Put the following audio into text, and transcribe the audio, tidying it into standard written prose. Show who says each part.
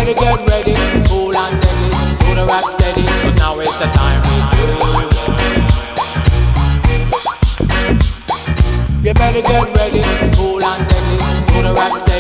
Speaker 1: better get ready, cool and deadly, do the rock steady, 'cause now it's the time we do. You better get ready, cool and deadly, do the rock steady.